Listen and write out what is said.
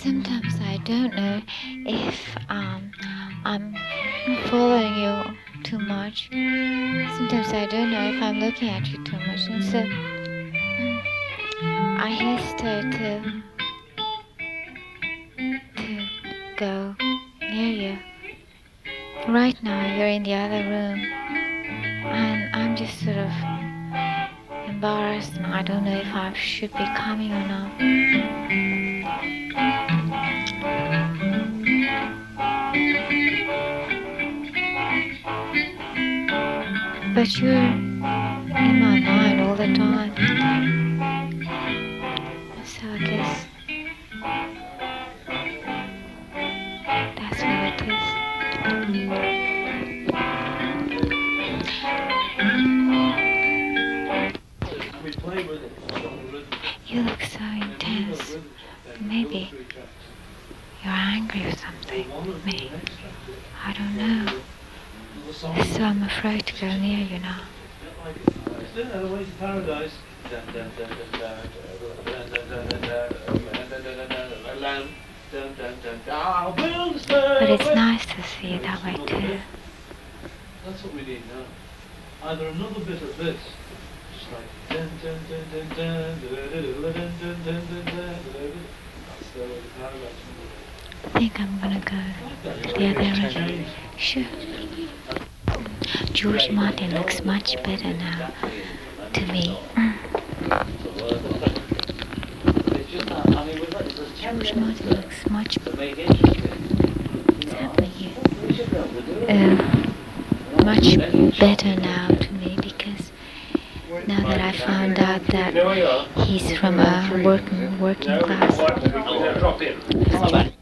Sometimes I don't know if I'm following you too much. Sometimes I don't know if I'm looking at you too much, and so I hesitate to go near you. Right now you're in the other room, and I'm just sort of embarrassed, and I don't know if I should be coming or not. But you're in my mind all the time, so I guess that's what it is. You look so intense. Maybe you're angry or something with me. I don't know. So I'm afraid to go near you now. But it's nice to see it that way too. That's what we need now. Either another bit of this, just like dun dun dun dun dun dun dun dun dun dun. That's the paradox. I think I'm gonna go to the other end. Sure. George Martin looks much better now to me. George Martin looks much better. What's happening here? Much better now to me, because now that I found out that he's from a working class.